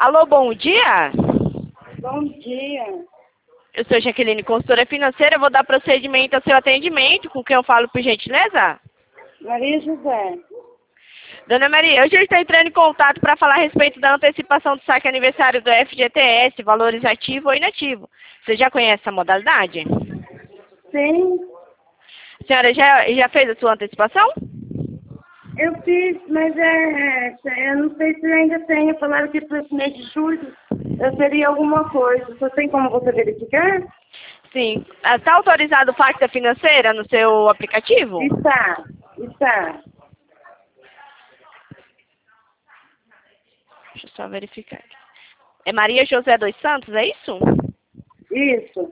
Alô, bom dia? Bom dia. Eu sou Jaqueline, consultora financeira. Eu vou dar procedimento ao seu atendimento. Com quem eu falo, por gentileza? Maria José. Dona Maria, hoje eu estou entrando em contato para falar a respeito da antecipação do saque aniversário do FGTS, valores ativo ou inativo. Você já conhece essa modalidade? Sim, A senhora já fez a sua antecipação? eu fiz, mas eu não sei se ainda tenho. Falaram que para esse mês de julho eu teria alguma coisa. Você tem como você verificar? Sim. Está autorizado o Facta Financeira no seu aplicativo? Está, está. Deixa eu só verificar aqui. É Maria José dos Santos, é isso? Isso.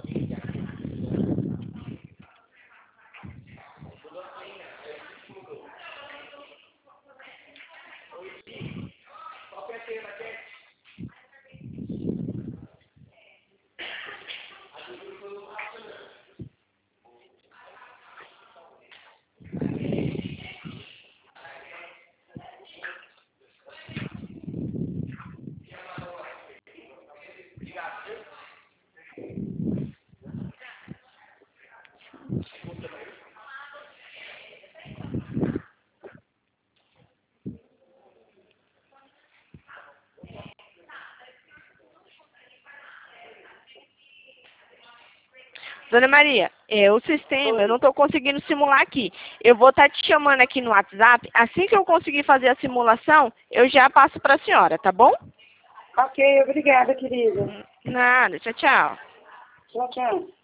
Dona Maria, o sistema, eu não estou conseguindo simular aqui. Eu vou estar te chamando aqui no WhatsApp. Assim que eu conseguir fazer a simulação, eu já passo para a senhora, tá bom? Ok, obrigada, querida. Nada, tchau, tchau. Tchau, tchau.